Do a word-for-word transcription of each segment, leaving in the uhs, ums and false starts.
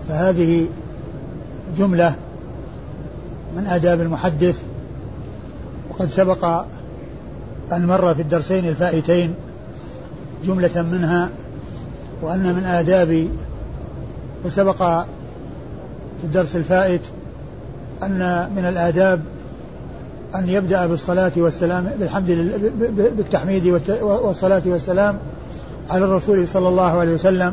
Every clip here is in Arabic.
فهذه جملة من آداب المحدث، وقد سبق أن مر في الدرسين الفائتين جملة منها، وأن من آداب، وسبق في الدرس الفائت أن من الآداب أن يبدأ بالصلاة والسلام بالحمد بالتحميد والصلاة والسلام على الرسول صلى الله عليه وسلم،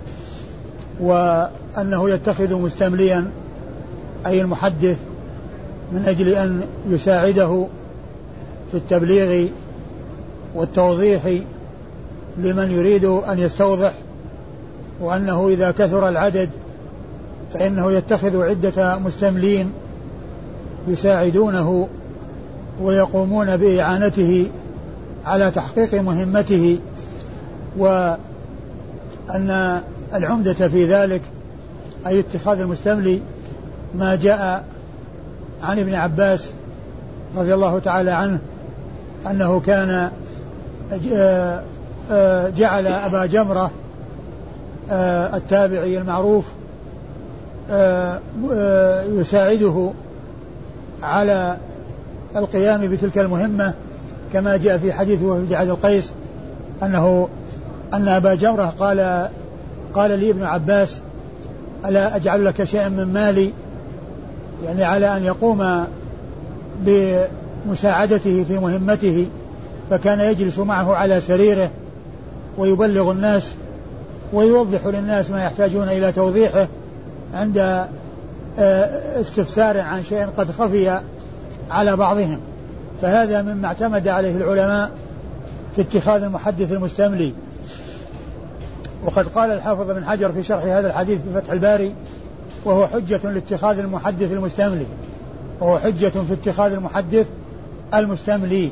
وأنه يتخذ مستمليا أي المحدث من أجل أن يساعده في التبليغ والتوضيح لمن يريد أن يستوضح، وأنه إذا كثر العدد فإنه يتخذ عدة مستملين يساعدونه ويقومون بإعانته على تحقيق مهمته، وأن العمدة في ذلك أي اتخاذ المستملي ما جاء عن ابن عباس رضي الله تعالى عنه أنه كان جعل أبا جمرة التابعي المعروف يساعده على القيام بتلك المهمة، كما جاء في حديث وفد عبد القيس أنه أن أبا جمرة قال قال لي ابن عباس ألا أجعل لك شيئا من مالي، يعني على أن يقوم بمساعدته في مهمته، فكان يجلس معه على سريره ويبلغ الناس ويوضح للناس ما يحتاجون إلى توضيحه عند استفسار عن شيء قد خفي على بعضهم. فهذا مما اعتمد عليه العلماء في اتخاذ المحدث المستملي. وقد قال الحافظ بن حجر في شرح هذا الحديث في فتح الباري وهو حجة لاتخاذ المحدث المستملي وهو حجة في اتخاذ المحدث المستملي.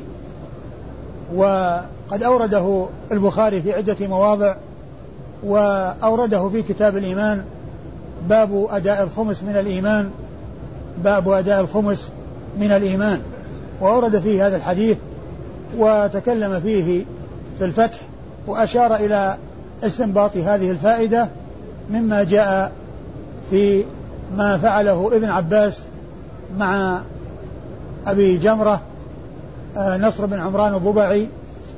وقد أورده البخاري في عدة مواضع، وأورده في كتاب الإيمان باب أداء الخمس من الإيمان باب أداء الخمس من الإيمان وأورد فيه هذا الحديث وتكلم فيه في الفتح، وأشار إلى استنباط هذه الفائدة مما جاء في ما فعله ابن عباس مع أبي جمرة نصر بن عمران الضبعي.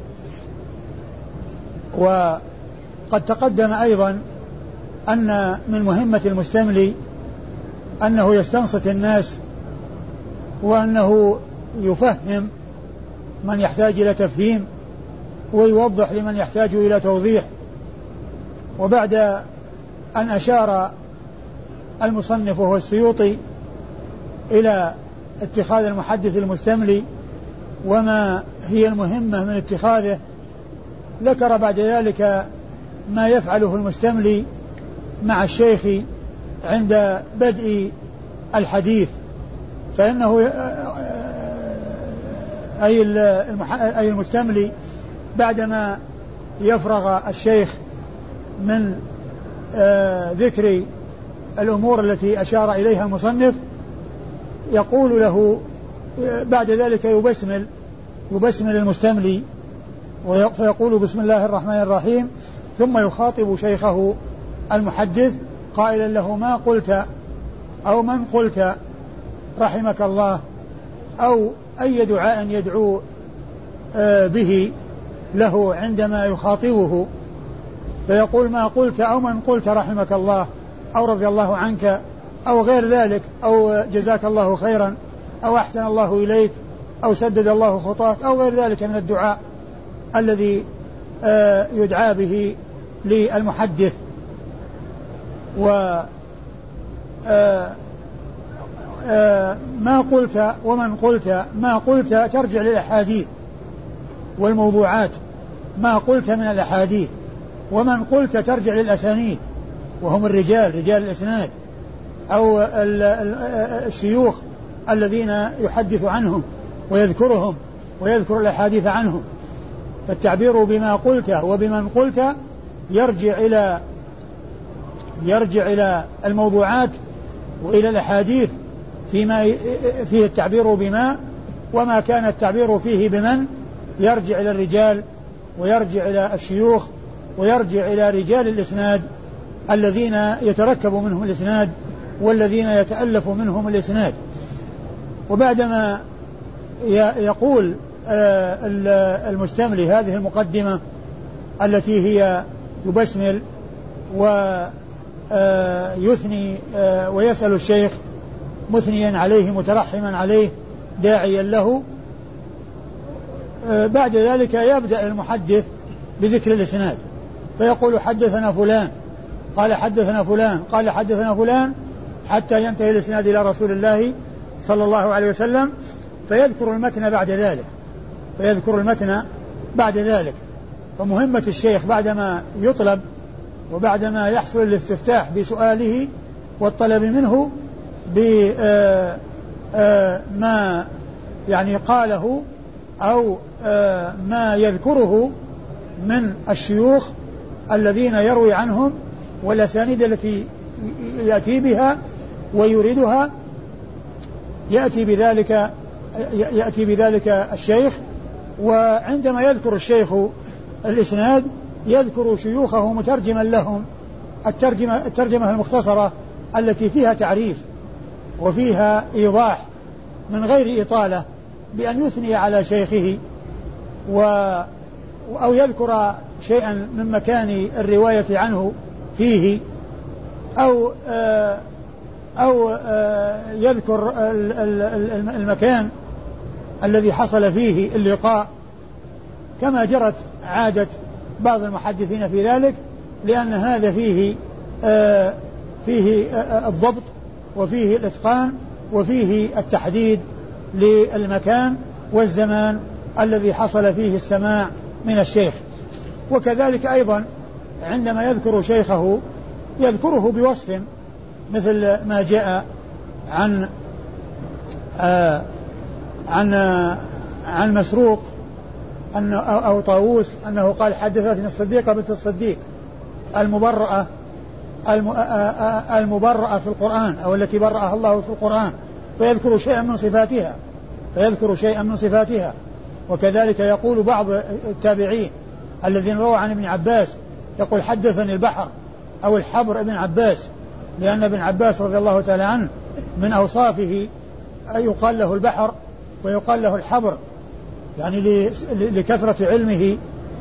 وقد تقدم أيضا أن من مهمة المستملي أنه يستنصت الناس، وأنه يفهم من يحتاج إلى تفهيم ويوضح لمن يحتاج إلى توضيح. وبعد أن أشار المصنف وهو السيوطي إلى اتخاذ المحدث المستملي وما هي المهمة من اتخاذه، ذكر بعد ذلك ما يفعله المستملي مع الشيخ عند بدء الحديث، فإنه أي المستملي بعدما يفرغ الشيخ من ذكر الأمور التي أشار إليها المصنف يقول له بعد ذلك يبسمل يبسمل المستملي فيقول بسم الله الرحمن الرحيم، ثم يخاطب شيخه المحدث قائلا له ما قلت أو من قلت رحمك الله، أو أي دعاء يدعو به له عندما يخاطبه، فيقول ما قلت أو من قلت رحمك الله أو رضي الله عنك أو غير ذلك، أو جزاك الله خيرا أو أحسن الله إليك أو سدد الله خطاك أو غير ذلك من الدعاء الذي يدعى به للمحدث. و ما قلت ومن قلت ما قلت ترجع للأحاديث والموضوعات، ما قلت من الأحاديث، ومن قلت ترجع للأسانيد وهم الرجال رجال الإسناد أو الشيوخ الذين يحدث عنهم ويذكرهم ويذكر الأحاديث عنهم. فالتعبير بما قلت وبمن قلت يرجع إلى يرجع إلى الموضوعات وإلى الأحاديث فيما فيه التعبير بما، وما كان التعبير فيه بمن يرجع إلى الرجال ويرجع إلى الشيوخ ويرجع إلى رجال الإسناد الذين يتركب منهم الإسناد والذين يتألف منهم الإسناد. وبعدما يقول المستملي هذه المقدمة التي هي يبسمل ويثني ويسأل الشيخ مثنيا عليه مترحما عليه داعيا له، بعد ذلك يبدأ المحدث بذكر الإسناد فيقول حدثنا فلان قال حدثنا فلان قال حدثنا فلان حتى ينتهي الإسناد إلى رسول الله صلى الله عليه وسلم، فيذكر المتن بعد ذلك فيذكر المتن بعد ذلك. فمهمة الشيخ بعدما يطلب وبعدما يحصل الاستفتاح بسؤاله والطلب منه بما يعني قاله أو ما يذكره من الشيوخ الذين يروي عنهم والأسانيد التي يأتي بها ويريدها، يأتي بذلك يأتي بذلك الشيخ. وعندما يذكر الشيخ الإسناد يذكر شيوخه مترجما لهم الترجمة, الترجمة المختصرة التي فيها تعريف وفيها إيضاح من غير إطالة، بأن يثني على شيخه و أو يذكر شيئا من مكان الرواية عنه فيه أو أو يذكر المكان الذي حصل فيه اللقاء كما جرت عادة بعض المحدثين في ذلك، لأن هذا فيه فيه الضبط وفيه الإتقان وفيه التحديد للمكان والزمان الذي حصل فيه السماع من الشيخ. وكذلك أيضا عندما يذكر شيخه يذكره بوصف مثل ما جاء عن آه عن آه عن مسروق أن أو طاووس أنه قال حدثتني الصديقة بنت الصديق المبرأة المبرأة في القرآن أو التي برأها الله في القرآن، فيذكر شيئا من صفاتها فيذكر شيئا من صفاتها. وكذلك يقول بعض التابعين الذين رووا عن ابن عباس يقول حدثني البحر أو الحبر ابن عباس، لأن ابن عباس رضي الله تعالى عنه من أوصافه يقال له البحر ويقال له الحبر، يعني لكثرة علمه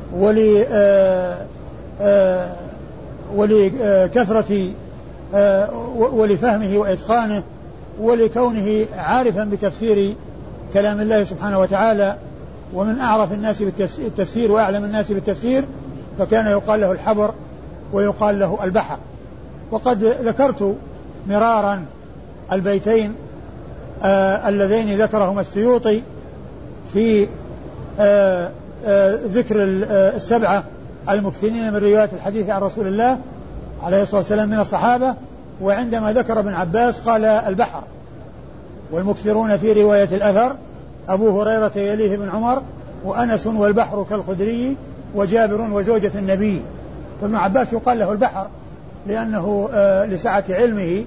ولكثرة ولفهمه وإتقانه ولكونه عارفا بتفسير كلام الله سبحانه وتعالى، ومن أعرف الناس بالتفسير وأعلم الناس بالتفسير، فكان يقال له الحبر ويقال له البحر. وقد ذكرت مرارا البيتين آه اللذين ذكرهما السيوطي في آه آه ذكر السبعة المكثرين من رواية الحديث عن رسول الله عليه الصلاة والسلام من الصحابة، وعندما ذكر ابن عباس قال البحر. والمكثرون في رواية الأثر أبو هريرة يليه ابن عمر وأنس والبحر كالخدري وجابر وزوجة النبي. فابن عباس يقال له البحر لأنه آه لسعة علمه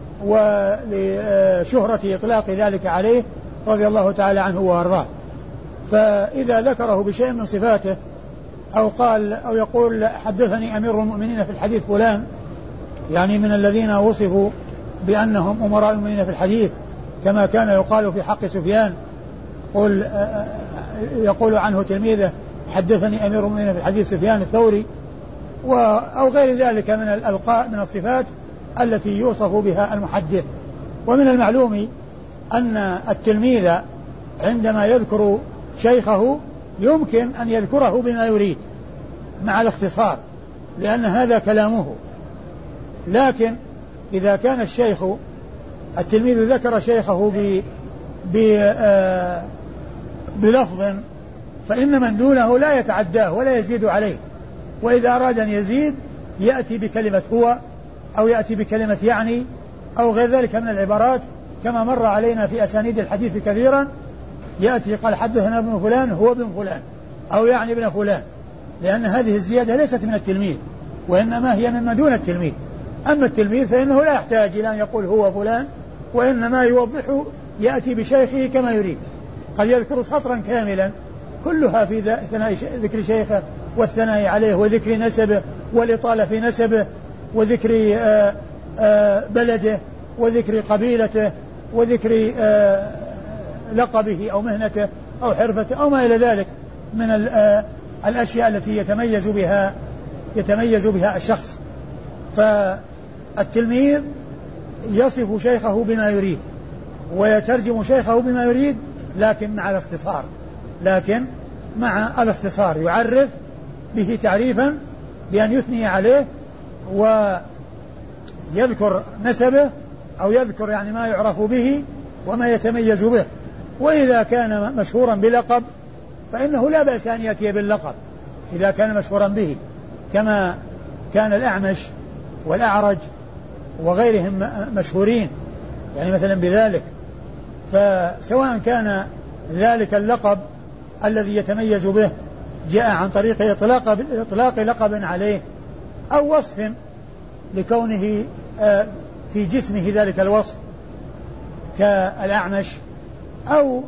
ولشهرة إطلاق ذلك عليه رضي الله تعالى عنه وأرضاه. فإذا ذكره بشيء من صفاته أو قال أو يقول حدثني أمير المؤمنين في الحديث فلان، يعني من الذين وصفوا بأنهم أمراء المؤمنين في الحديث كما كان يقال في حق سفيان، قل يقول عنه تلميذه حدثني أمير المؤمنين في الحديث سفيان الثوري، أو غير ذلك من الألقاب من الصفات التي يوصف بها المحدث. ومن المعلوم أن التلميذ عندما يذكر شيخه يمكن أن يذكره بما يريد مع الاختصار، لأن هذا كلامه. لكن إذا كان الشيخ التلميذ ذكر شيخه ب ب بلفظ فإن من دونه لا يتعداه ولا يزيد عليه، وإذا أراد أن يزيد يأتي بكلمة هو أو يأتي بكلمة يعني أو غير ذلك من العبارات، كما مر علينا في أسانيد الحديث كثيرا يأتي قال حدثنا ابن فلان هو ابن فلان أو يعني ابن فلان، لأن هذه الزيادة ليست من التلميذ وإنما هي مما دون التلميذ. أما التلميذ فإنه لا يحتاج إلى أن يقول هو فلان، وإنما يوضح يأتي بشيخه كما يريد. قد يذكر سطرا كاملا كلها في ذكر شيخه والثناء عليه وذكر نسبه والإطالة في نسبه وذكر آآ آآ بلده وذكر قبيلته وذكر لقبه أو مهنته أو حرفته أو ما إلى ذلك من الأشياء التي يتميز بها يتميز بها الشخص. فالتلميذ يصف شيخه بما يريد ويترجم شيخه بما يريد، لكن مع الاختصار لكن مع الاختصار يعرف به تعريفا بأن يثني عليه ويذكر نسبه أو يذكر يعني ما يعرف به وما يتميز به. وإذا كان مشهورا بلقب فإنه لا بأس أن يأتي باللقب إذا كان مشهورا به، كما كان الأعمش والأعرج وغيرهم مشهورين يعني مثلا بذلك. فسواء كان ذلك اللقب الذي يتميز به جاء عن طريق إطلاق, إطلاق لقب عليه أو وصف لكونه في جسمه ذلك الوصف كالأعمش، أو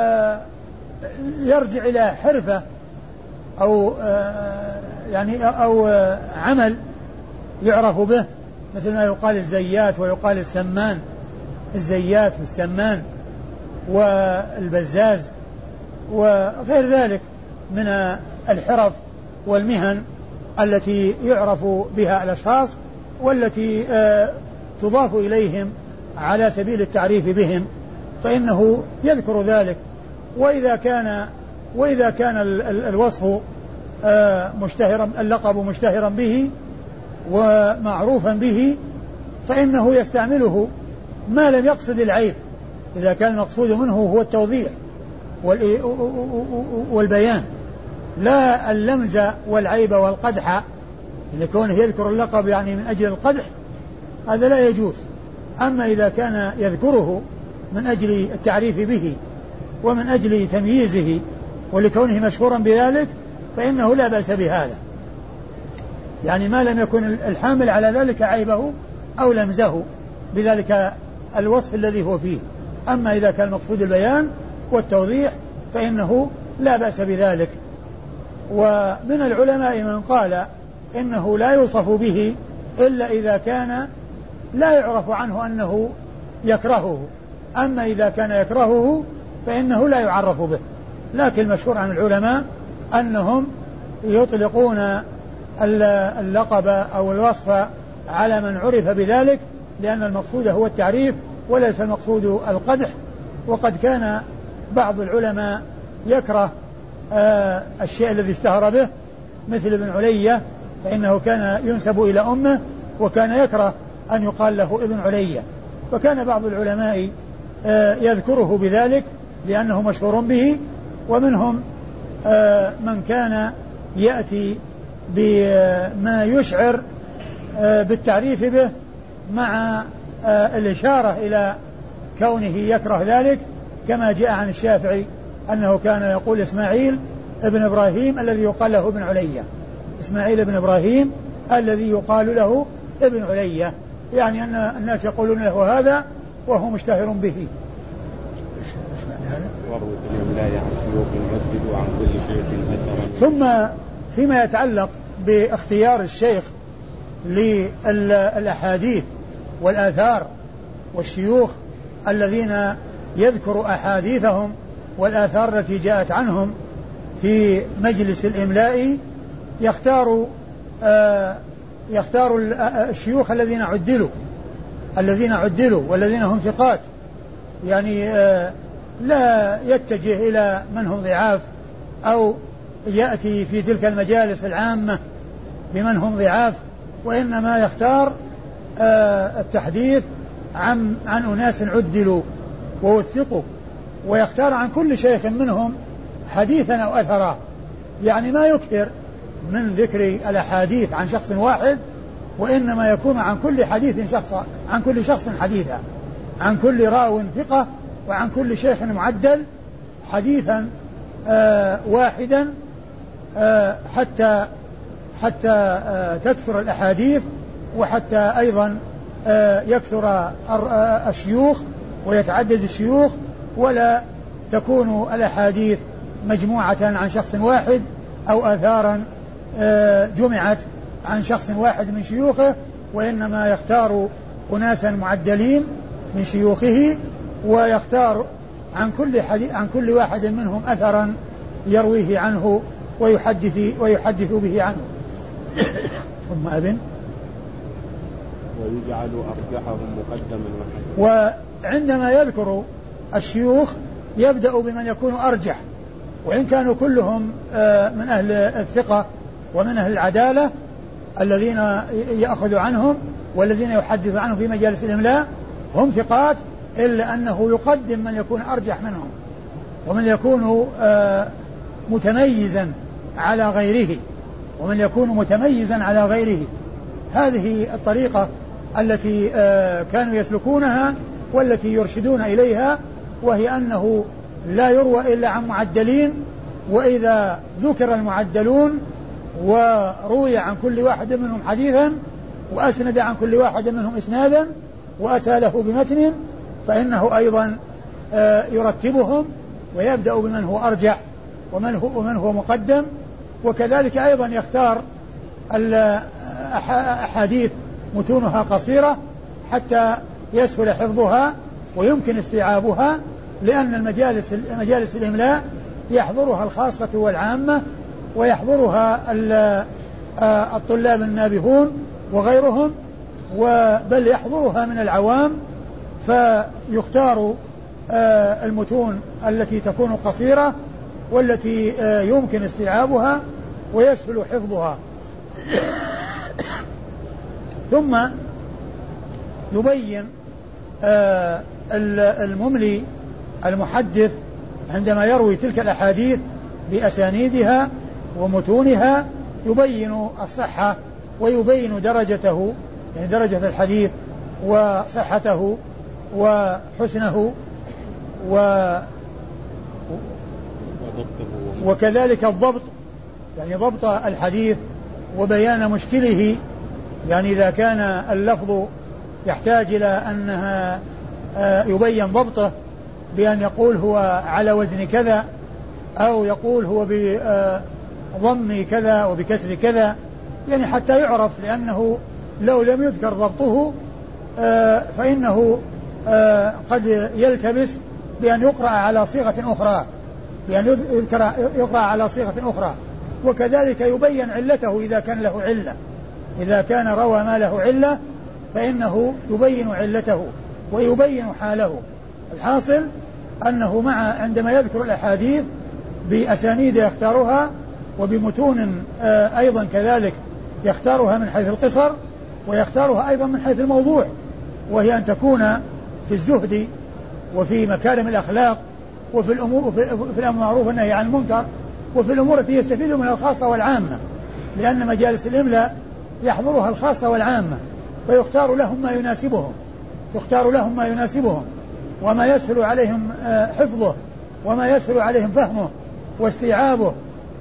يرجع إلى حرفة أو يعني أو عمل يعرف به، مثل ما يقال الزيات ويقال السمان، الزيات والسمان والبزاز وغير ذلك من الحرف والمهن التي يعرف بها الأشخاص والتي تضاف إليهم على سبيل التعريف بهم، فإنه يذكر ذلك. وإذا كان وإذا كان الوصف مشتهرا، اللقب مشتهرا به ومعروفا به، فإنه يستعمله ما لم يقصد العيب، إذا كان المقصود منه هو التوضيح والبيان لا اللمز والعيب والقدح، إذا كونه يذكر اللقب يعني من أجل القدح هذا لا يجوز. أما إذا كان يذكره من أجل التعريف به ومن أجل تمييزه ولكونه مشهورا بذلك فإنه لا بأس بهذا، يعني ما لم يكن الحامل على ذلك عيبه أو لمزه بذلك الوصف الذي هو فيه. أما إذا كان مقصود البيان والتوضيح فإنه لا بأس بذلك. ومن العلماء من قال إنه لا يوصف به إلا إذا كان لا يعرف عنه أنه يكرهه، أما إذا كان يكرهه فإنه لا يعرف به. لكن المشهور عن العلماء أنهم يطلقون اللقب أو الوصف على من عرف بذلك، لأن المقصود هو التعريف وليس المقصود القدح. وقد كان بعض العلماء يكره آه الشيء الذي اشتهر به، مثل ابن علية فإنه كان ينسب إلى أمه وكان يكره أن يقال له ابن علية، فكان بعض العلماء آه يذكره بذلك لأنه مشهور به. ومنهم آه من كان يأتي بما يشعر آه بالتعريف به مع آه الإشارة إلى كونه يكره ذلك، كما جاء عن الشافعي أنه كان يقول إسماعيل ابن إبراهيم الذي يقال له ابن علية، إسماعيل ابن إبراهيم الذي يقال له ابن علية، يعني أن الناس يقولون له هذا وهو مشتهر به. إيش معنى هذا؟ وروة الإملاء عن شيوخ المسجد وعن كل شيخ أثرا. ثم فيما يتعلق باختيار الشيخ للأحاديث والآثار والشيوخ الذين يذكر أحاديثهم والآثار التي جاءت عنهم في مجلس الإملاء، يختار آه يختار الشيوخ الذين عدلوا الذين عدلوا والذين هم ثقات، يعني آه لا يتجه إلى من هم ضعاف أو يأتي في تلك المجالس العامة بمن هم ضعاف، وإنما يختار آه التحديث عن, عن أناس عدلوا ووثقوا، ويختار عن كل شيخ منهم حديثا أو أثرا، يعني ما يكثر من ذكر الأحاديث عن شخص واحد، وإنما يكون عن كل حديث شخص عن كل شخص حديثا، عن كل راو ثقة وعن كل شيخ معدل حديثا آه واحدا آه حتى حتى آه تكثر الأحاديث، وحتى أيضا آه يكثر الشيوخ ويتعدد الشيوخ، ولا تكون الأحاديث مجموعة عن شخص واحد أو آثارا جمعت عن شخص واحد من شيوخه، وإنما يختار أناسا معدلين من شيوخه، ويختار عن كل حديث عن كل واحد منهم أثرا يرويه عنه ويحدث ويحدث به عنه. ثم أبن ويجعل أرجحهم مقدما. وعندما يذكر الشيوخ يبدأ بمن يكون أرجح، وإن كانوا كلهم من أهل الثقة ومن أهل العدالة الذين يأخذ عنهم والذين يحدث عنهم في مجالس الإملاء هم ثقات، إلا أنه يقدم من يكون أرجح منهم ومن يكون متميزا على غيره ومن يكون متميزا على غيره. هذه الطريقة التي كانوا يسلكونها والتي يرشدون إليها، وهي أنه لا يروى إلا عن معدلين، وإذا ذكر المعدلون وروي عن كل واحد منهم حديثا وأسند عن كل واحد منهم إسنادا وأتى له بمتن، فإنه أيضا يرتبهم ويبدأ بمن هو أرجح ومن هو, ومن هو مقدم. وكذلك أيضا يختار الأحاديث متونها قصيرة حتى يسهل حفظها ويمكن استيعابها، لأن المجالس مجالس الإملاء يحضرها الخاصة والعامة، ويحضرها الطلاب النابهون وغيرهم، بل يحضرها من العوام، فيختار المتون التي تكون قصيرة والتي يمكن استيعابها ويسهل حفظها. ثم يبين المملي المحدث عندما يروي تلك الأحاديث بأسانيدها ومتونها يبين الصحة ويبين درجته، يعني درجة الحديث وصحته وحسنه و وكذلك الضبط، يعني ضبط الحديث وبيان مشكله، يعني إذا كان اللفظ يحتاج إلى أنها يبين ضبطه بأن يقول هو على وزن كذا، أو يقول هو بضم كذا وبكسر كذا، يعني حتى يعرف، لأنه لو لم يذكر ضبطه فإنه قد يلتبس بأن يقرأ على صيغة أخرى، بأن يذكر يقرأ على صيغة أخرى. وكذلك يبين علته إذا كان له علة، إذا كان روى ما له علة فإنه يبين علته ويبين حاله. الحاصل أنه مع عندما يذكر الأحاديث بأسانيد يختارها وبمتون أيضا كذلك يختارها من حيث القصر، ويختارها أيضا من حيث الموضوع، وهي أن تكون في الزهد وفي مكارم الأخلاق وفي الأمور في الأمر المعروف والنهي عن المنكر، وفي الأمور التي يستفيد منها الخاصة والعامة، لأن مجالس الإملاء يحضرها الخاصة والعامة، فيختار لهم ما يناسبهم يختار لهم ما يناسبهم وما يسهل عليهم حفظه وما يسهل عليهم فهمه واستيعابه،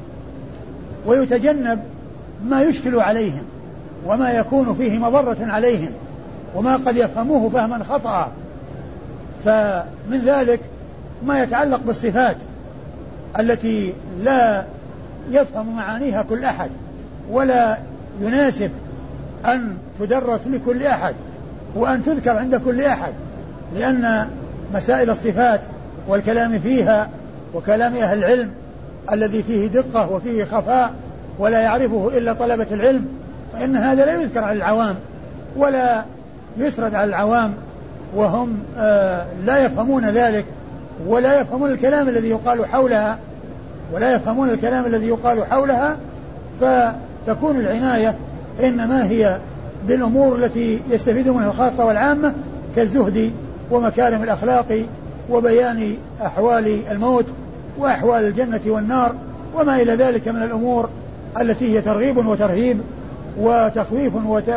ويتجنب ما يشكل عليهم وما يكون فيه مضرة عليهم وما قد يفهموه فهما خطأ. فمن ذلك ما يتعلق بالصفات التي لا يفهم معانيها كل أحد ولا يناسب أن تدرس لكل أحد وأن تذكر عند كل أحد، لأن مسائل الصفات والكلام فيها وكلام أهل العلم الذي فيه دقة وفيه خفاء ولا يعرفه إلا طلبة العلم، فإن هذا لا يذكر على العوام ولا يسرد على العوام وهم آه لا يفهمون ذلك ولا يفهمون الكلام الذي يقال حولها ولا يفهمون الكلام الذي يقال حولها فتكون العناية إنما هي بالأمور التي يستفيد منها الخاصة والعامة كالزهد ومكارم الأخلاق وبيان أحوال الموت وأحوال الجنة والنار وما إلى ذلك من الأمور التي هي ترغيب وترهيب وتخويف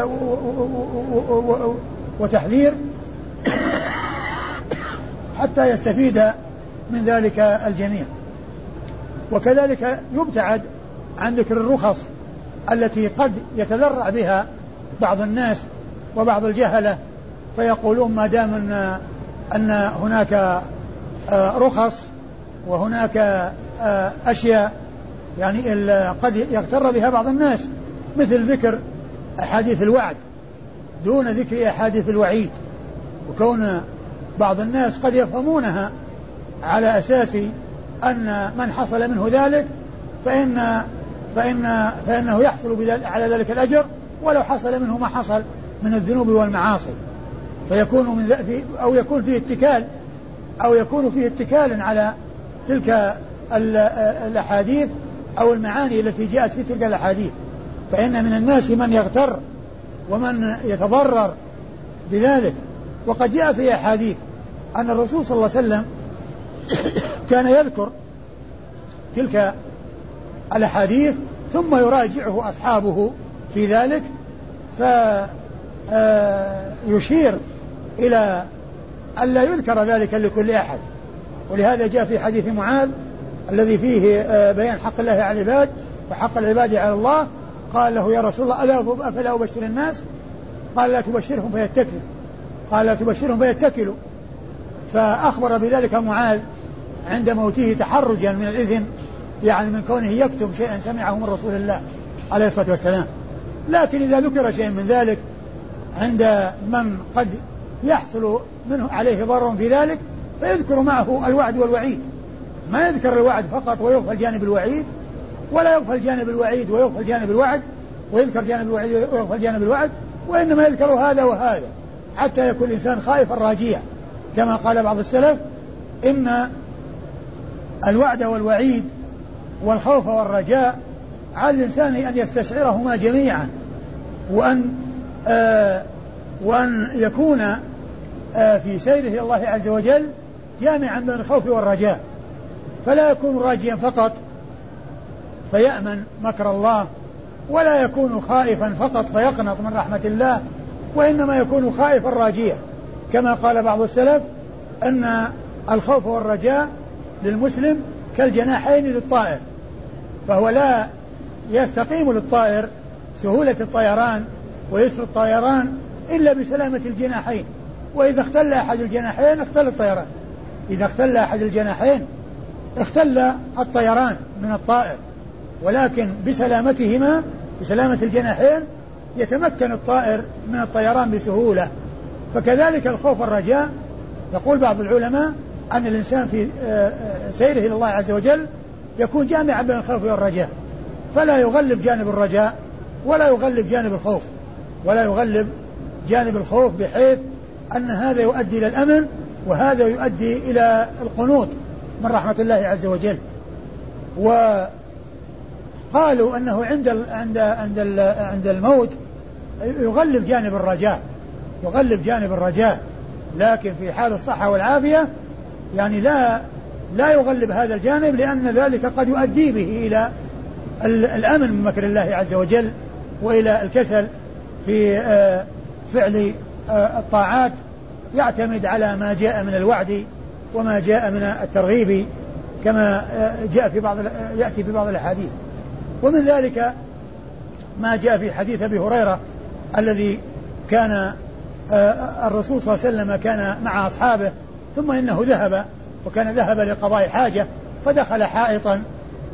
وتحذير حتى يستفيد من ذلك الجميع. وكذلك يبتعد عن ذكر الرخص التي قد يتذرع بها بعض الناس وبعض الجهلة، فيقولون ما دام أن, أن هناك رخص وهناك أشياء يعني قد يغتر بها بعض الناس، مثل ذكر أحاديث الوعد دون ذكر أحاديث الوعيد، وكون بعض الناس قد يفهمونها على أساس أن من حصل منه ذلك فإن فإن فإنه يحصل على ذلك الأجر ولو حصل منه ما حصل من الذنوب والمعاصي، فيكون من أو يكون فيه اتكال أو يكون فيه اتكال على تلك الأحاديث أو المعاني التي جاءت في تلك الأحاديث. فإن من الناس من يغتر ومن يتضرر بذلك. وقد جاء في أحاديث أن الرسول صلى الله عليه وسلم كان يذكر تلك الأحاديث ثم يراجعه أصحابه في ذلك فيشير إلى أن لا يذكر ذلك لكل أحد. ولهذا جاء في حديث معاذ الذي فيه بيان حق الله على العباد وحق العباد على الله، قال له يا رسول الله ألا أفلا أبشر الناس؟ قال لا تبشرهم فيتكلوا قال لا تبشرهم فيتكلوا. فأخبر بذلك معاذ عند موته تحرجا من الإذن، يعني من كونه يكتب شيئا سمعه من رسول الله عليه الصلاة والسلام. لكن إذا ذكر شيء من ذلك عند من قد يحصل منه عليه ضرر في ذلك فيذكر معه الوعد والوعيد، ما يذكر الوعد فقط ويغفل جانب الوعيد، ولا يغفل جانب الوعيد ويغفل جانب الوعد ويذكر جانب الوعيد ويغفل جانب الوعد، وإنما يذكر هذا وهذا حتى يكون الإنسان خائفا راجيا، كما قال بعض السلف إن الوعد والوعيد والخوف والرجاء على الإنسان أن يستشعرهما جميعا، وأن آه وأن يكون آه في سيره إلى الله عز وجل جامعا بين الخوف والرجاء، فلا يكون راجيا فقط فيأمن مكر الله، ولا يكون خائفا فقط فيقنط من رحمة الله، وإنما يكون خائفا راجيا، كما قال بعض السلف أن الخوف والرجاء للمسلم كالجناحين للطائر، فهو لا يستقيم للطائر سهولة الطيران ويسر الطيران إلا بسلامة الجناحين، وإذا اختل أحد الجناحين اختل الطيران، إذا اختل أحد الجناحين اختل الطيران من الطائر، ولكن بسلامتهما بسلامة الجناحين يتمكن الطائر من الطيران بسهولة. فكذلك الخوف والرجاء، يقول بعض العلماء أن الإنسان في سيره إلى الله عز وجل يكون جامعا بين الخوف والرجاء، فلا يغلب جانب الرجاء ولا يغلب جانب الخوف ولا يغلب جانب الخوف بحيث أن هذا يؤدي إلى الأمن وهذا يؤدي إلى القنوط من رحمة الله عز وجل. وقالوا أنه عند عند عند عند الموت يغلب جانب الرجاء يغلب جانب الرجاء لكن في حال الصحة والعافية يعني لا لا يغلب هذا الجانب، لأن ذلك قد يؤدي به إلى الأمن من مكر الله عز وجل وإلى الكسل في فعل الطاعات، يعتمد على ما جاء من الوعد وما جاء من الترغيب كما جاء في بعض يأتي في بعض الأحاديث. ومن ذلك ما جاء في حديث أبي هريرة الذي كان الرسول صلى الله عليه وسلم كان مع أصحابه ثم إنه ذهب وكان ذهب لقضاء حاجة فدخل حائطا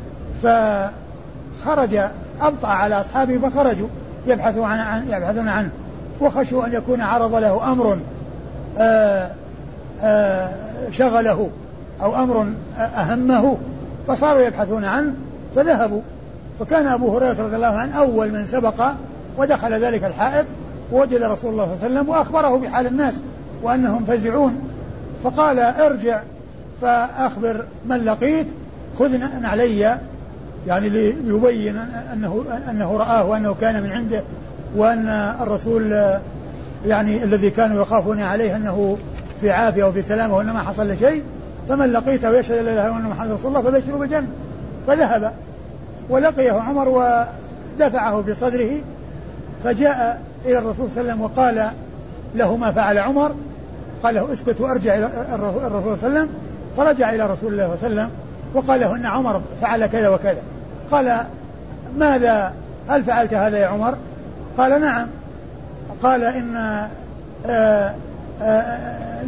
فخرج أبطأ على أصحابه فخرجوا يبحثون عن يبحثون عنه وخشوا أن يكون عرض له أمر آآ آآ شغله أو أمر أهمه فصاروا يبحثون عنه فذهبوا. فكان أبو هريرة رضي الله عنه أول من سبق ودخل ذلك الحائط ووجد رسول الله صلى الله عليه وسلم وأخبره بحال الناس وأنهم فزعون، فقال ارجع فأخبر من لقيت خذ نعلي، يعني ليبين أنه, أنه رآه وأنه كان من عنده وأن الرسول يعني الذي كانوا يخافون عليه أنه في عافية وفي سلامة وأنه ما حصل شيء، فمن لقيته ويشهد لا إله إلا الله وأن محمد رسول الله فبشروا بالجنة. فذهب ولقيه عمر ودفعه بصدره فجاء إلى الرسول صلى الله عليه وسلم وقال له ما فعل عمر، قال له اسكت وارجع إلى الرسول صلى الله عليه وسلم، فرجع إلى رسول الله صلى الله عليه وسلم وقال له إن عمر فعل كذا وكذا. قال ماذا هل فعلت هذا يا عمر؟ قال نعم. قال إن آآ آآ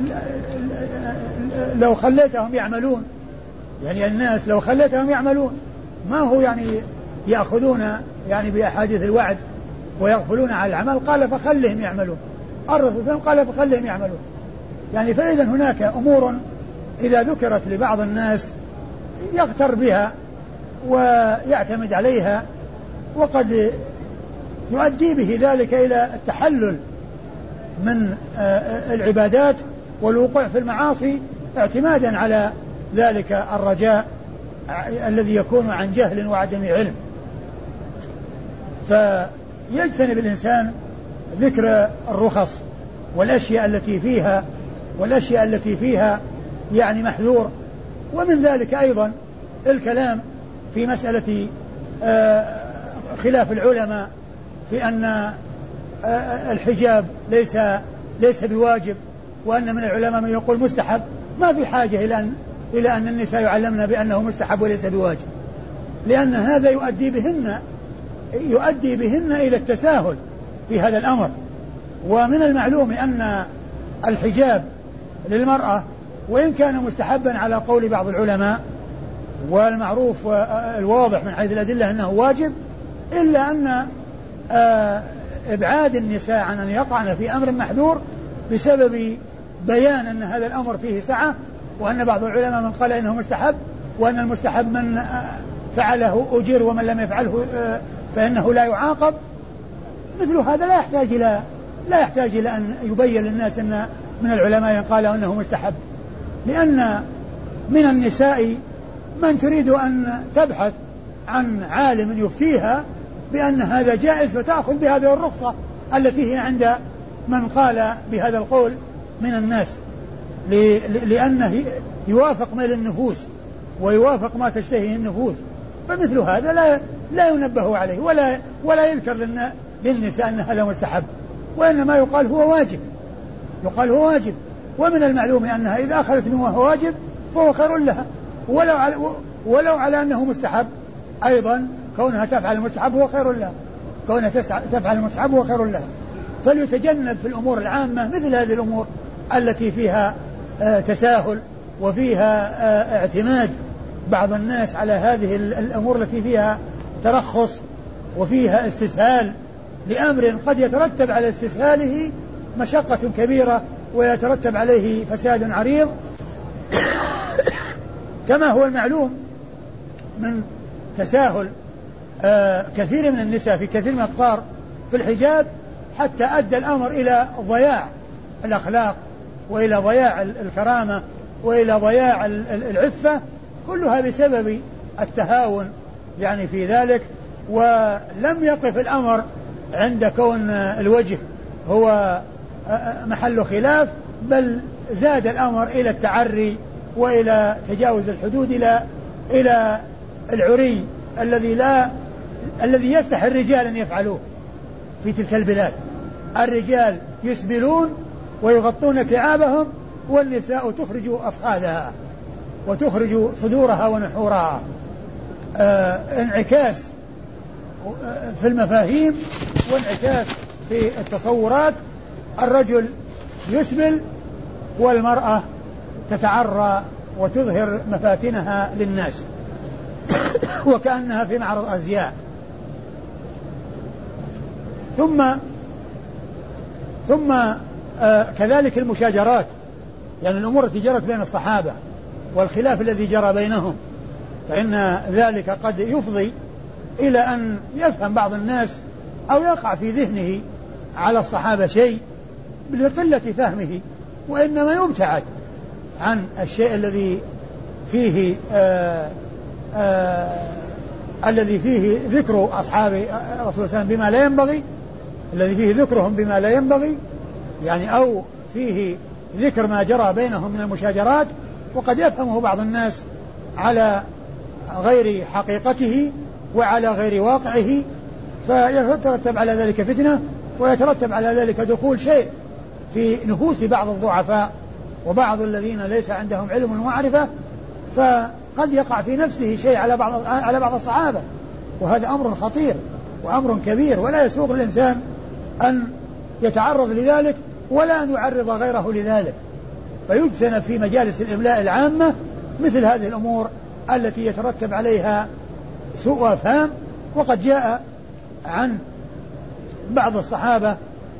لو خليتهم يعملون، يعني الناس لو خليتهم يعملون ما هو يعني يأخذون يعني بأحاديث الوعد ويغفلون على العمل، قال فخلهم يعملون الرسول صلى الله عليه وسلم قال فخلهم يعملون. يعني فإذا هناك أمور إذا ذكرت لبعض الناس يغتر بها ويعتمد عليها، وقد يؤدي به ذلك إلى التحلل من العبادات والوقوع في المعاصي اعتمادا على ذلك الرجاء الذي يكون عن جهل وعدم علم. فيجتنب الإنسان ذكر الرخص والأشياء التي فيها والأشياء التي فيها يعني محذور. ومن ذلك أيضا الكلام في مسألة خلاف العلماء في أن الحجاب ليس ليس بواجب، وأن من العلماء من يقول مستحب. ما في حاجة إلى أن إلى أن النساء يعلمن بأنه مستحب وليس بواجب، لأن هذا يؤدي بهن يؤدي بهن إلى التساهل في هذا الأمر. ومن المعلوم أن الحجاب للمرأة وإن كان مستحبا على قول بعض العلماء والمعروف والواضح من حيث الأدلة أنه واجب، إلا أن إبعاد النساء عن أن يقعن في أمر محذور بسبب بيان أن هذا الأمر فيه سعة، وأن بعض العلماء من قال إنه مستحب، وأن المستحب من فعله أجر ومن لم يفعله فإنه لا يعاقب. مثل هذا لا يحتاج إلى لا يحتاج إلى أن يبين للناس أن من العلماء قال أنه مستحب، لأن من النساء من تريد أن تبحث عن عالم يفتيها بأن هذا جائز فتأخذ بهذه الرخصة التي هي عند من قال بهذا القول من الناس، لأنه يوافق ميل النفوس ويوافق ما تشتهيه النفوس. فمثل هذا لا لا ينبه عليه ولا ولا يذكر للنساء أن هذا مستحب، وإنما يقال هو واجب يقال هو واجب. ومن المعلوم أنها إذا أخذت منه وهو واجب فهو خير لها، ولو على, ولو على أنه مستحب أيضا كونها تفعل المستحب هو خير لها كونها تفعل المستحب هو خير لها. فليتجنب في الأمور العامة مثل هذه الأمور التي فيها آه تساهل وفيها آه اعتماد بعض الناس على هذه الأمور التي فيها ترخص وفيها استسهال لأمر قد يترتب على استسهاله مشقة كبيرة ويترتب عليه فساد عريض، كما هو المعلوم من تساهل آه كثير من النساء في كثير من الأقطار في الحجاب، حتى أدى الأمر إلى ضياع الأخلاق وإلى ضياع الكرامة وإلى ضياع العفة، كلها بسبب التهاون يعني في ذلك. ولم يقف الأمر عند كون الوجه هو محل خلاف، بل زاد الأمر إلى التعري وإلى تجاوز الحدود إلى إلى العري الذي لا الذي يستحي الرجال أن يفعلوه في تلك البلاد. الرجال يسبلون ويغطون كعابهم، والنساء تخرج أفخاذها وتخرج صدورها ونحورها. آه انعكاس في المفاهيم وانعكاس في التصورات. الرجل يسبل والمرأة تتعرى وتظهر مفاتنها للناس وكأنها في معرض أزياء. ثم ثم آه كذلك المشاجرات، يعني الأمور التي جرت بين الصحابة والخلاف الذي جرى بينهم، فإن ذلك قد يفضي إلى أن يفهم بعض الناس أو يقع في ذهنه على الصحابة شيء لقلة فهمه، وإنما يبتعد عن الشيء الذي فيه آآ آآ الذي فيه ذكر أصحاب رسول الله صلى الله عليه وسلم بما لا ينبغي، الذي فيه ذكرهم بما لا ينبغي، يعني أو فيه ذكر ما جرى بينهم من المشاجرات، وقد يفهمه بعض الناس على غير حقيقته وعلى غير واقعه، فيترتب على ذلك فتنة، ويترتب على ذلك دخول شيء في نفوس بعض الضعفاء وبعض الذين ليس عندهم علم ومعرفة، فقد يقع في نفسه شيء على بعض على بعض الصحابة، وهذا أمر خطير وأمر كبير، ولا يسوغ الإنسان أن يتعرض لذلك ولا أن يعرض غيره لذلك. فيجتنب في مجالس الإملاء العامة مثل هذه الأمور التي يترتب عليها سوء فهم. وقد جاء عن بعض الصحابة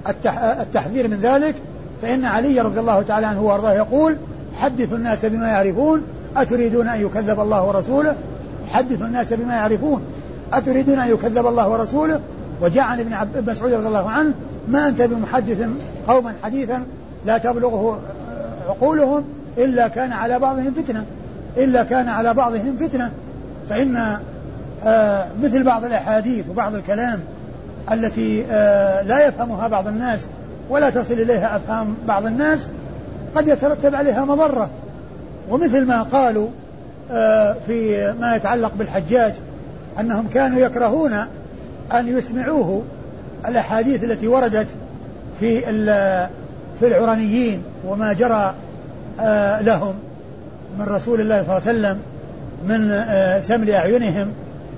التحذير من ذلك، فإن علي رضي الله تعالى عنه وارضاه يقول: حدثوا الناس بما يعرفون أتريدون أن يكذب الله ورسوله. حدثوا الناس بما يعرفون أتريدون أن يكذب الله ورسوله. وجاء عن ابن مسعود رضي الله عنه: ما أنت بمحدث قوما حديثا لا تبلغه عقولهم إلا كان على بعضهم فتنة إلا كان على بعضهم فتنة. فإن آه مثل بعض الأحاديث وبعض الكلام التي آه لا يفهمها بعض الناس ولا تصل إليها أفهام بعض الناس قد يترتب عليها مضرة. ومثل ما قالوا آه في ما يتعلق بالحجاج أنهم كانوا يكرهون أن يسمعوه الأحاديث التي وردت في في العرانيين وما جرى آه لهم من رسول الله صلى الله عليه وسلم من آه سمل أعينهم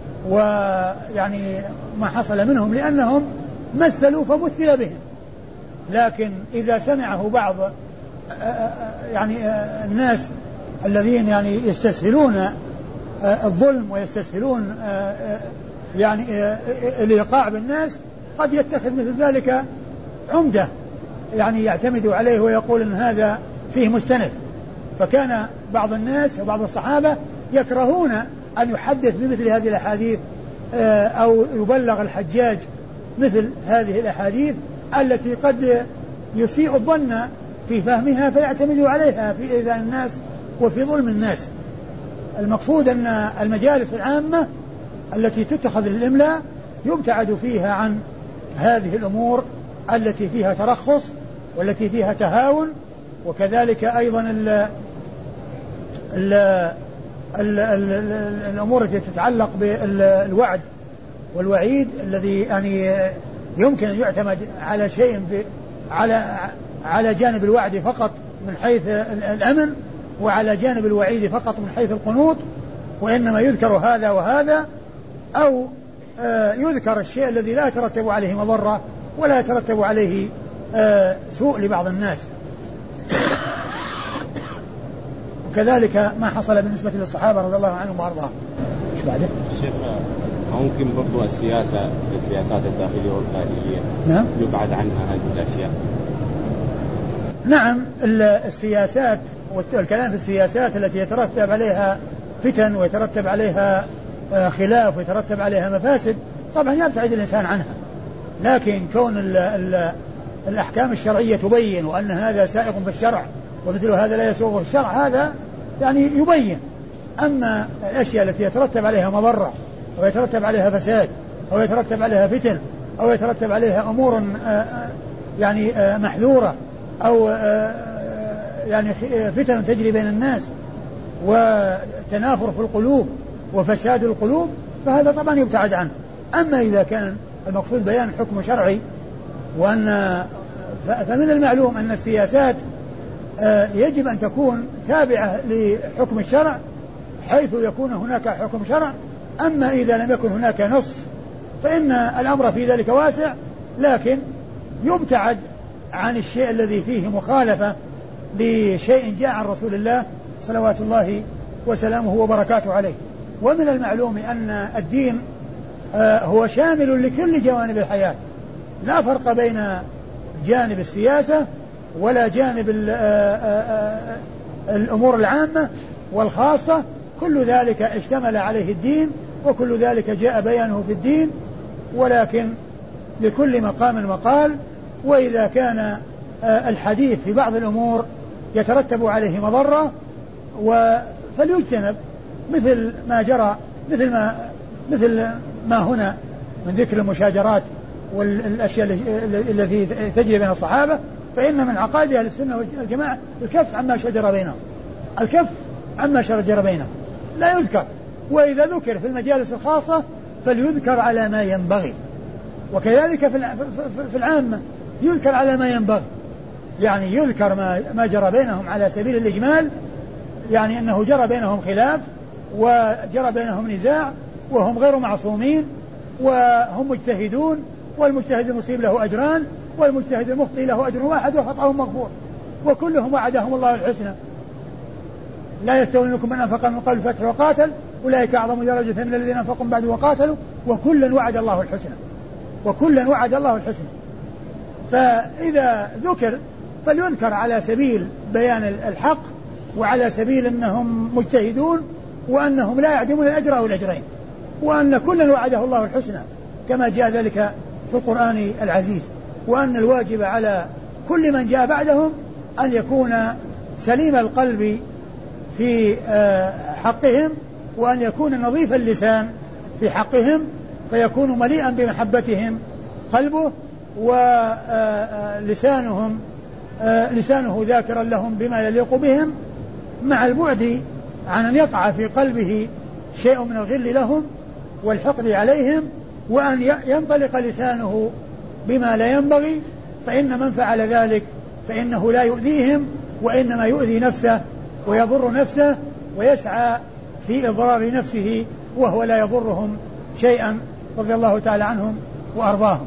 ويعني ما حصل منهم، لأنهم مثلوا فمثل بهم. لكن إذا سمعه بعض آه يعني آه الناس الذين يعني يستسهلون آه الظلم ويستسهلون آه يعني آه الإيقاع بالناس، قد يتخذ مثل ذلك عمدة يعني يعتمد عليه ويقول إن هذا فيه مستند. فكان بعض الناس وبعض الصحابة يكرهون أن يحدث بمثل هذه الأحاديث أو يبلغ الحجاج مثل هذه الأحاديث التي قد يسيء الظن في فهمها فيعتمد عليها في إيذاء الناس وفي ظلم الناس. المقصود أن المجالس العامة التي تتخذ للإملاء يبتعد فيها عن هذه الأمور التي فيها ترخص والتي فيها تهاون. وكذلك أيضا ال ال ال ال الأمور التي تتعلق بالوعد والوعيد الذي يعني يمكن أن يعتمد على شيء على على جانب الوعد فقط من حيث الأمن وعلى جانب الوعيد فقط من حيث القنوط، وإنما يذكر هذا وهذا، أو يذكر الشيء الذي لا يترتب عليه مضرة ولا يترتب عليه سوء لبعض الناس. وكذلك ما حصل بالنسبة للصحابة رضي الله عنهم وأرضاهم. ايش بعده؟ شيخ ممكن برضو السياسة السياسات الداخلية والخارجية نعم يبعد عنها هذه الأشياء. نعم السياسات والكلام في السياسات التي يترتب عليها فتن ويترتب عليها خلاف ويترتب عليها مفاسد طبعا يبتعد الإنسان عنها، لكن كون ال ال الأحكام الشرعية تبين وأن هذا سائغ في الشرع ومثل هذا لا يسوغ في الشرع هذا يعني يبين. أما الأشياء التي يترتب عليها مضرة أو يترتب عليها فساد أو يترتب عليها فتن أو يترتب عليها أمور يعني محذورة أو يعني فتن تجري بين الناس وتنافر في القلوب وفساد القلوب فهذا طبعا يبتعد عنه. أما إذا كان المقصود بيان حكم شرعي وأن فمن المعلوم أن السياسات يجب أن تكون تابعة لحكم الشرع حيث يكون هناك حكم شرع. أما إذا لم يكن هناك نص فإن الأمر في ذلك واسع، لكن يبتعد عن الشيء الذي فيه مخالفة لشيء جاء عن رسول الله صلوات الله وسلامه وبركاته عليه. ومن المعلوم أن الدين هو شامل لكل جوانب الحياة، لا فرق بين جانب السياسة ولا جانب الأمور العامة والخاصة، كل ذلك اشتمل عليه الدين وكل ذلك جاء بيانه في الدين، ولكن لكل مقام مقال. وإذا كان الحديث في بعض الأمور يترتب عليه مضرة فليجتنب مثل ما جرى مثل ما مثل ما هنا من ذكر المشاجرات والأشياء التي تجري بين الصحابة، فإن من عقائد أهل السنة والجماعة الكف عما شجر بينهم، الكف عما شجر بينهم لا يذكر، وإذا ذكر في المجالس الخاصة فليذكر على ما ينبغي. وكذلك في العامة يذكر على ما ينبغي، يعني يذكر ما ما جرى بينهم على سبيل الإجمال، يعني أنه جرى بينهم خلاف وجرى بينهم نزاع وهم غير معصومين وهم مجتهدون، والمجتهد المصيب له أجران والمجتهد المخطئ له أجر واحد وخطأهم مغفور، وكلهم وعدهم الله الحسنى. لا يستوي منكم من أنفق من قبل الفتح وقاتل أولئك أعظم درجة من الذين أنفقوا بعد وقاتلوا وكلا وعد الله الحسنى، وكلا وعد الله الحسنى. فإذا ذكر فليذكر على سبيل بيان الحق وعلى سبيل أنهم مجتهدون وأنهم لا يعدمون الأجر أو الأجرين، وأن كلا وعده الله الحسنى كما جاء ذلك في القرآن العزيز، وأن الواجب على كل من جاء بعدهم أن يكون سليم القلب في حقهم، وأن يكون نظيف اللسان في حقهم، فيكون مليئا بمحبتهم قلبه، ولسانهم لسانه ذاكرا لهم بما يليق بهم، مع البعد عن أن يقع في قلبه شيء من الغل لهم والحقد عليهم، وأن ينطلق لسانه بما لا ينبغي، فإن من فعل ذلك فإنه لا يؤذيهم وإنما يؤذي نفسه ويضر نفسه ويسعى في إضرار نفسه وهو لا يضرهم شيئا، رضي الله تعالى عنهم وأرضاهم.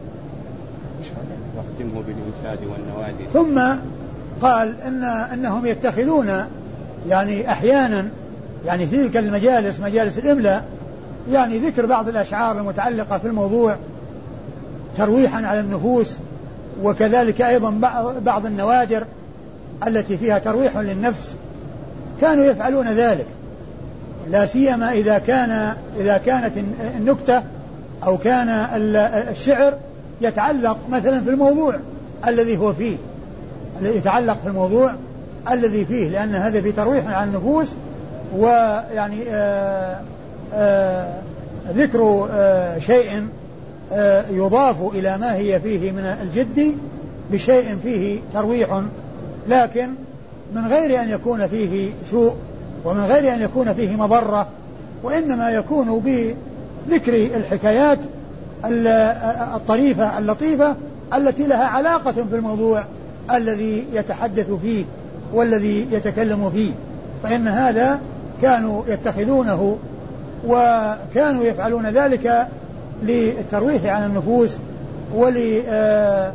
واختمه بالإنشاد والنوادي. ثم قال إن أنهم يتخذون يعني أحيانا يعني في تلك المجالس مجالس الإملاء يعني ذكر بعض الأشعار المتعلقة في الموضوع ترويحا على النفوس، وكذلك أيضا بعض النوادر التي فيها ترويح للنفس، كانوا يفعلون ذلك، لا سيما إذا كان إذا كانت النكتة أو كان الشعر يتعلق مثلا في الموضوع الذي هو فيه، يتعلق في الموضوع الذي فيه، لأن هذا في ترويح على النفوس، ويعني آآ آآ ذكر آآ شيء يضاف إلى ما هي فيه من الجد بشيء فيه ترويح، لكن من غير أن يكون فيه سوء ومن غير أن يكون فيه مضرة، وإنما يكون بذكر الحكايات الطريفة اللطيفة التي لها علاقة في الموضوع الذي يتحدث فيه والذي يتكلم فيه، فإن هذا كانوا يتخذونه وكانوا يفعلون ذلك للترويح عن النفوس ولإذهاب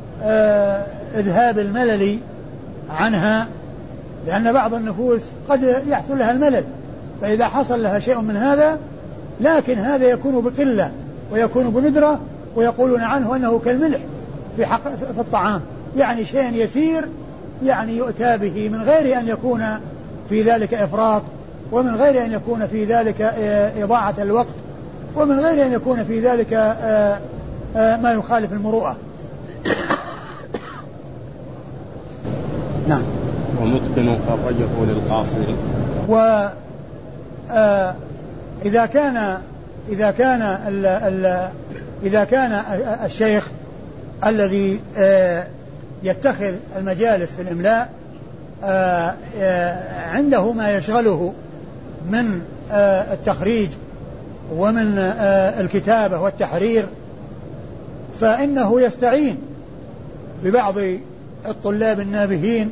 الملل عنها، لأن بعض النفوس قد يحصل لها الملل، فإذا حصل لها شيء من هذا، لكن هذا يكون بقلة ويكون بندرة، ويقولون عنه أنه كالملح في, حق في الطعام، يعني شيء يسير يعني يؤتى به من غير أن يكون في ذلك إفراط، ومن غير أن يكون في ذلك إضاعة الوقت، ومن غير أن يكون في ذلك ما يخالف المروءة. نعم. ومتقن خرجه للقاصر. وإذا كان إذا كان ال ال إذا كان الشيخ الذي يتخذ المجالس في الإملاء عنده ما يشغله من التخريج ومن الكتابة والتحرير، فإنه يستعين ببعض الطلاب النابهين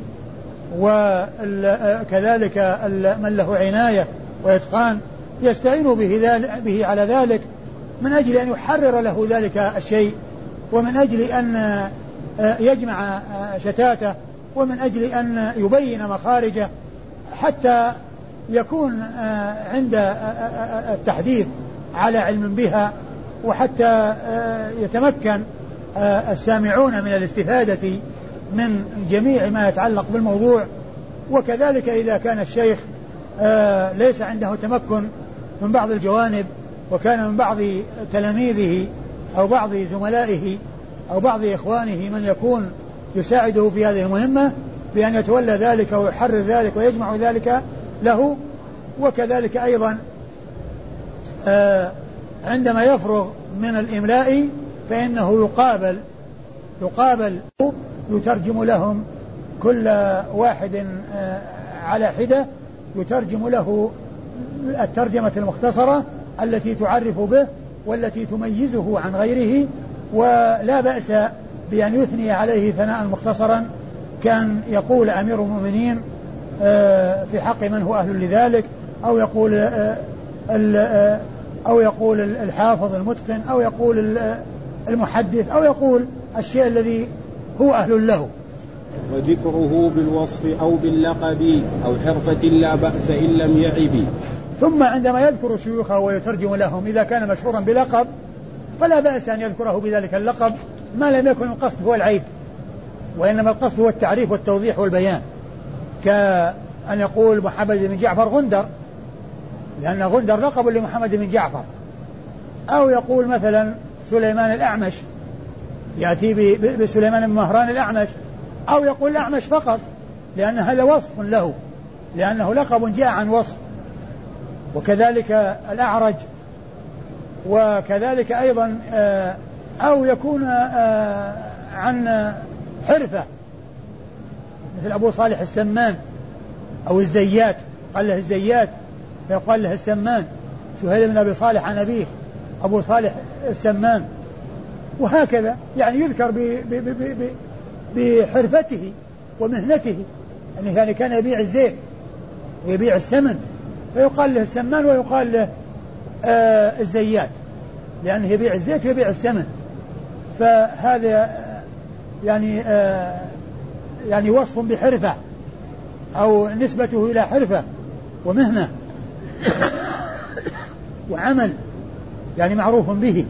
وكذلك من له عناية وإتقان، يستعين به, به على ذلك من أجل أن يحرر له ذلك الشيء، ومن أجل أن يجمع شتاته، ومن أجل أن يبين مخارجه، حتى يكون عند التحديث على علم بها، وحتى يتمكن السامعون من الاستفادة من جميع ما يتعلق بالموضوع. وكذلك إذا كان الشيخ ليس عنده تمكن من بعض الجوانب، وكان من بعض تلاميذه أو بعض زملائه أو بعض إخوانه من يكون يساعده في هذه المهمة بأن يتولى ذلك ويحرر ذلك ويجمع ذلك له. وكذلك أيضا عندما يفرغ من الإملاء فإنه يقابل يقابل يترجم لهم كل واحد على حدة، يترجم له الترجمة المختصرة التي تعرف به والتي تميزه عن غيره، ولا بأس بأن يثني عليه ثناء مختصرا، كان يقول أمير المؤمنين في حق من هو أهل لذلك، أو يقول أو يقول الحافظ المتقن، أو يقول المحدث، أو يقول الشيء الذي هو أهل له. وذكره بالوصف أو باللقب أو حرفة لا بأس إن لم يعب. ثم عندما يذكر شيوخه ويترجم لهم إذا كان مشهورا بلقب فلا بأس أن يذكره بذلك اللقب ما لم يكن القصد هو العيب، وإنما القصد هو التعريف والتوضيح والبيان، كأن يقول محمد بن جعفر غندر، لأن غندر لقب لمحمد بن جعفر، أو يقول مثلا سليمان الأعمش، يأتي بسليمان بن مهران الأعمش، أو يقول الأعمش فقط، لأن هذا وصف له، لأنه لقب جاء عن وصف. وكذلك الأعرج، وكذلك أيضا أو يكون عن حرفة، مثل أبو صالح السمان أو الزيات، قال له الزيات فيقال له السمان. سهيل بن أبي صالح عن أبيه أبو صالح السمان، وهكذا يعني يذكر بحرفته ومهنته، يعني كان يبيع الزيت ويبيع السمن فيقال له السمان، ويقال له آه الزيات، لأنه يبيع الزيت ويبيع السمن. فهذا يعني آه يعني وصف بحرفة أو نسبته إلى حرفة ومهنة وعمل يعني معروف به.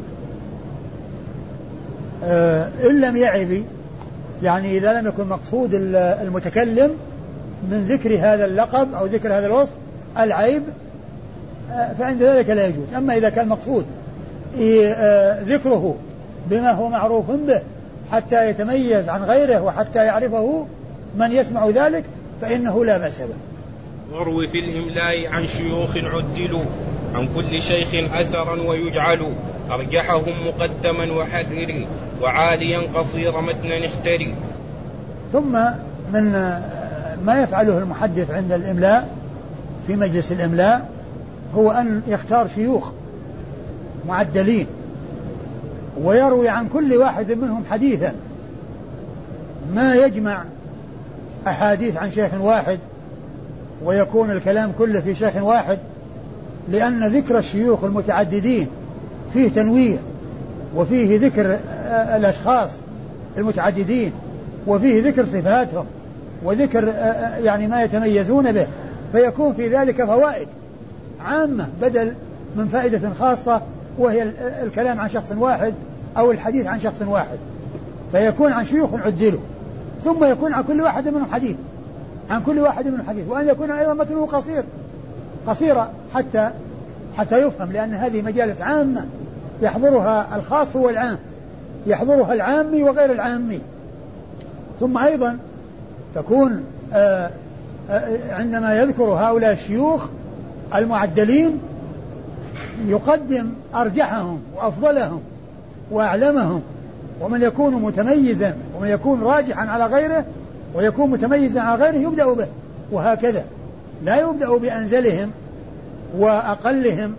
آه إن لم يعب، يعني إذا لم يكن مقصود المتكلم من ذكر هذا اللقب أو ذكر هذا الوصف العيب، آه فعند ذلك لا يجوز. أما إذا كان مقصود آه ذكره بما هو معروف به حتى يتميز عن غيره وحتى يعرفه من يسمع ذلك فإنه لا بأس به. واروي في الإملاء عن شيوخ عدلوا عن كل شيخ أثرا ويجعل أرجحهم مقدما وحرري وعاليا قصير متنا اختري. ثم من ما يفعله المحدث عند الإملاء في مجلس الإملاء هو أن يختار شيوخ معدلين ويروي عن كل واحد منهم حديثا، ما يجمع أحاديث عن شيخ واحد ويكون الكلام كله في شيخ واحد، لأن ذكر الشيوخ المتعددين فيه تنوير وفيه ذكر الأشخاص المتعددين وفيه ذكر صفاتهم وذكر يعني ما يتميزون به، فيكون في ذلك فوائد عامة بدل من فائدة خاصة وهي الكلام عن شخص واحد أو الحديث عن شخص واحد، فيكون عن شيوخ عدلوا، ثم يكون عن كل واحد منهم حديث عن كل واحد منهم حديث، وأن يكون أيضا متنه قصير قصيرة حتى حتى يفهم، لأن هذه مجالس عامة يحضرها الخاص والعام، يحضرها العامي وغير العامي. ثم أيضا تكون آآ آآ عندما يذكر هؤلاء الشيوخ المعدلين يقدم أرجحهم وأفضلهم وأعلمهم، ومن يكون متميزا ومن يكون راجحا على غيره ويكون متميزا على غيره يبدأ به، وهكذا لا يبدأ بأنزلهم وأقلهم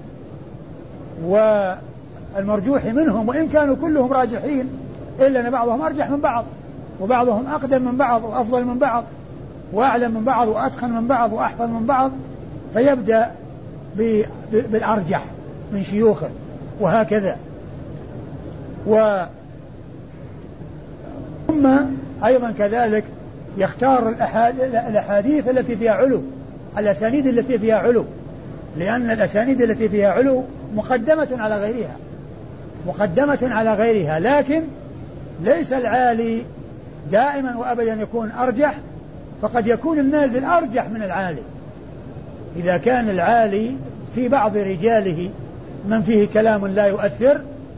والمرجوح منهم، وإن كانوا كلهم راجحين إلا أن بعضهم أرجح من بعض وبعضهم أقدم من بعض وأفضل من بعض وأعلم من بعض وأتقن من بعض وأحفظ من بعض، فيبدأ بالأرجح من شيوخه وهكذا. و ثم أيضا كذلك يختار الأحاديث التي فيها علو، الأسانيد التي فيها علو، لأن الأسانيد التي فيها علو مقدمة على غيرها مقدمة على غيرها لكن ليس العالي دائما وأبدا يكون أرجح، فقد يكون النازل أرجح من العالي إذا كان العالي في بعض رجاله من فيه كلام لا يؤثر،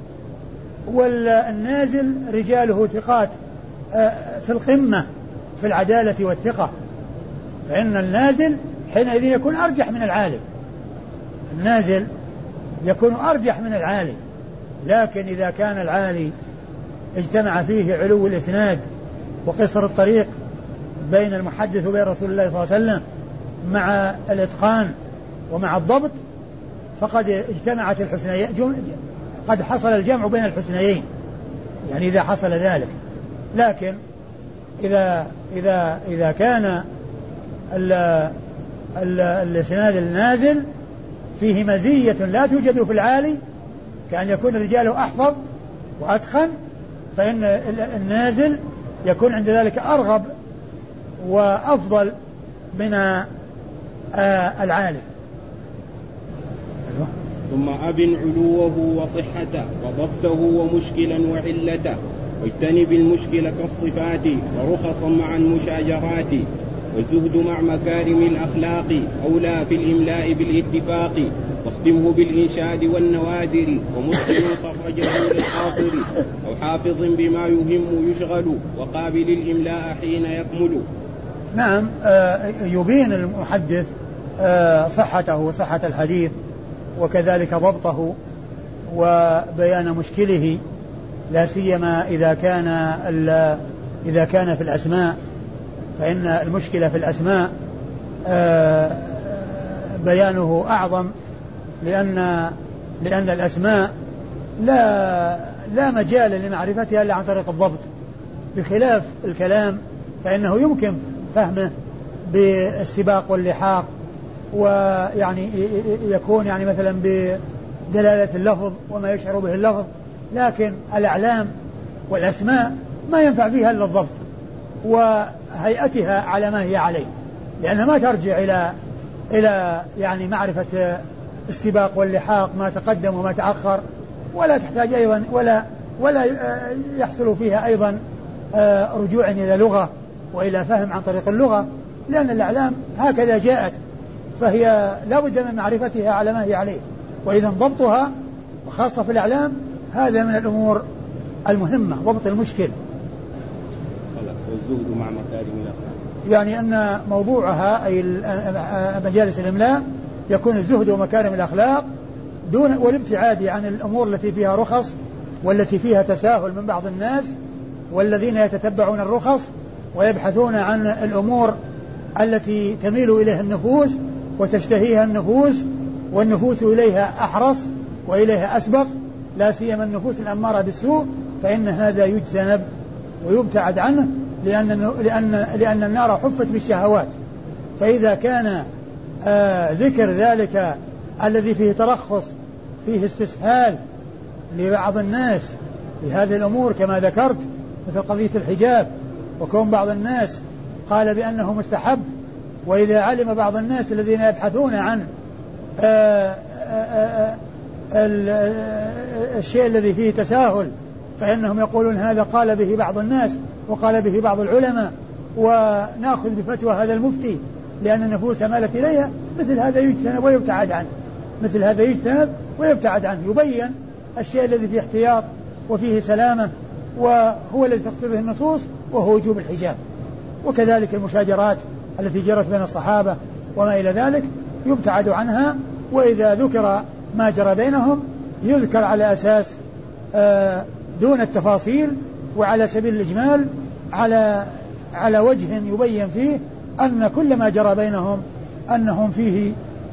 والنازل رجاله ثقات في القمة في العدالة والثقة، فإن النازل حينئذ يكون أرجح من العالي، النازل يكون أرجح من العالي. لكن إذا كان العالي اجتمع فيه علو الإسناد وقصر الطريق بين المحدث وبين رسول الله صلى الله عليه وسلم مع الإتقان ومع الضبط، فقد اجتمعت الحسنيين، قد حصل الجمع بين الحسنيين، يعني إذا حصل ذلك. لكن إذا إذا إذا كان الإسناد النازل فيه مزية لا توجد في العالي، كأن يكون الرجال أحفظ وأتقن، فإن النازل يكون عند ذلك أرغب وأفضل من العالي. ثم أبن علوه وصحته وضبطه ومشكلا وعلته واجتنب المشكل كالصفات ورخصا مع المشاجرات. والزهد مع مكارم الأخلاق أولى في الإملاء بالاتفاق. واختمه بالإنشاد والنوادر ومسلم خرجه للحاضر أو حافظ بما يهم يشغل وقابل الإملاء حين يكمل. نعم. يبين المحدث صحته وصحة الحديث وكذلك ضبطه وبيان مشكله، لا سيما إذا كان إذا كان في الأسماء، فإن المشكلة في الأسماء بيانه أعظم، لأن لأن الأسماء لا لا مجال لمعرفتها إلا عن طريق الضبط، بخلاف الكلام فإنه يمكن فهمه بالسباق واللحاق، ويعني يكون يعني مثلا بدلالة اللفظ وما يشعر به اللفظ، لكن الأعلام والأسماء ما ينفع فيها إلا الضبط وهيئتها على ما هي عليه، لأنها ما ترجع إلى إلى يعني معرفة السباق واللحاق ما تقدم وما تأخر، ولا تحتاج أيضا ولا ولا يحصل فيها أيضا رجوع إلى لغة وإلى فهم عن طريق اللغة، لأن الأعلام هكذا جاءت، فهي لا بد من معرفتها على ما هي عليه، وإذا ضبطها وخاصة في الأعلام هذا من الأمور المهمة، ضبط المشكل. والزهد مع مكارم الأخلاق، يعني أن موضوعها أي مجالس الإملاء يكون الزهد ومكارم الأخلاق دون والابتعاد عن الأمور التي فيها رخص والتي فيها تساهل من بعض الناس، والذين يتتبعون الرخص ويبحثون عن الأمور التي تميل إليها النفوس وتشتهيها النفوس، والنفوس إليها أحرص وإليها أسبق، لا سيما النفوس الأمارة بالسوء، فإن هذا يجتنب ويبتعد عنه، لأن, لأن, لأن النار حفت بالشهوات. فإذا كان آه ذكر ذلك الذي فيه ترخص، فيه استسهال لبعض الناس في هذه الأمور كما ذكرت، مثل قضية الحجاب، وكون بعض الناس قال بأنه مستحب، وإذا علم بعض الناس الذين يبحثون عن آآ آآ الشيء الذي فيه تساهل فإنهم يقولون هذا قال به بعض الناس وقال به بعض العلماء ونأخذ بفتوى هذا المفتي لأن النفوس مالت إليها، مثل هذا يجتنب ويبتعد عنه، مثل هذا يجتنب ويبتعد عنه، يبين الشيء الذي فيه احتياط وفيه سلامة وهو الذي تقتضيه النصوص، وهو وجوب الحجاب. وكذلك المشاجرات التي جرت بين الصحابة وما إلى ذلك يبتعد عنها، وإذا ذكر ما جرى بينهم يذكر على أساس دون التفاصيل وعلى سبيل الإجمال، على على وجه يبين فيه أن كل ما جرى بينهم أنهم فيه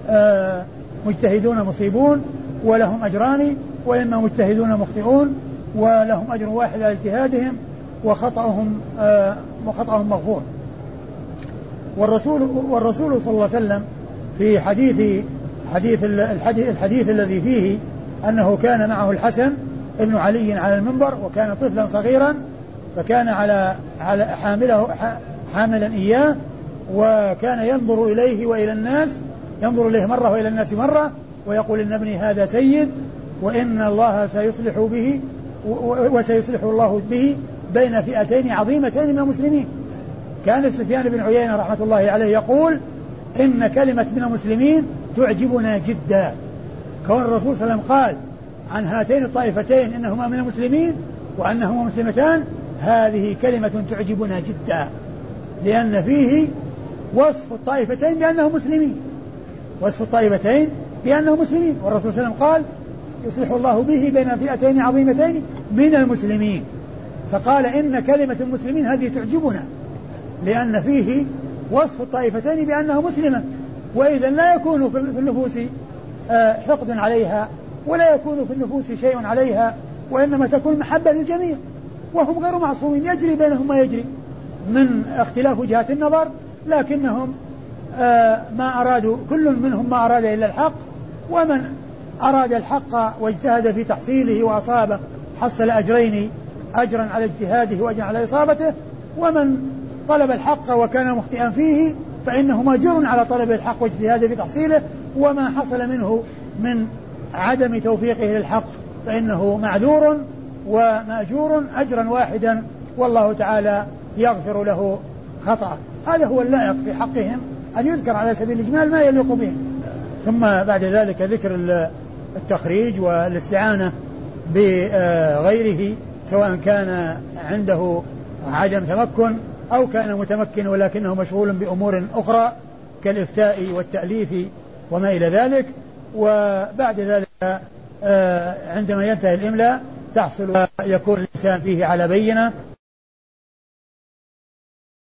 مجتهدون مصيبون ولهم أجران، وإما مجتهدون مخطئون ولهم أجر واحد على اجتهادهم وخطأهم وخطأهم مغفور. والرسول والرسول صلى الله عليه وسلم في حديث حديث الحديث, الحديث الذي فيه أنه كان معه الحسن ابن علي على المنبر، وكان طفلا صغيرا، فكان على على حامله حاملا إياه، وكان ينظر إليه وإلى الناس، ينظر إليه مرة وإلى الناس مرة، ويقول إن ابني هذا سيد، وإن الله سيصلح به وسيصلح الله به بين فئتين عظيمتين من المسلمين. كان سفيان بن عيينة رحمة الله عليه يقول إن كلمة من المسلمين تعجبنا جدا. كون الرسول صلى الله عليه وسلم قال عن هاتين الطائفتين إنهما من المسلمين وأنهما مسلمتان، هذه كلمة تعجبنا جدا، لأن فيه وصف الطائفتين بأنهم مسلمين، وصف الطائفتين بأنهم مسلمين، والرسول صلى الله عليه وسلم قال يصلح الله به بين فئتين عظيمتين من المسلمين، فقال إن كلمة المسلمين هذه تعجبنا لأن فيه وصف الطائفتين بأنه مسلمة، وإذا لا يكون في النفوس حقد عليها ولا يكون في النفوس شيء عليها، وإنما تكون محبة للجميع، وهم غير معصومين، يجري بينهم ما يجري من اختلاف وجهات النظر، لكنهم ما أرادوا كل منهم ما أراد إلا الحق، ومن أراد الحق واجتهد في تحصيله وأصابه حصل أجرين، أجرا على اجتهاده وأجرا على إصابته، ومن طلب الحق وكان مخطئا فيه فإنه مأجور على طلب الحق واجتهاده في تحصيله، وما حصل منه من عدم توفيقه للحق فإنه معذور ومأجور أجرا واحدا، والله تعالى يغفر له خطأ. هذا هو اللائق في حقهم أن يذكر على سبيل الإجمال ما يليق بهم. ثم بعد ذلك ذكر التخريج والاستعانة بغيره، سواء كان عنده عدم تمكن أو كان متمكن ولكنه مشغول بأمور أخرى كالإفتاء والتأليف وما إلى ذلك. وبعد ذلك عندما ينتهي الإملاء تحصل يكون الإنسان فيه على بينة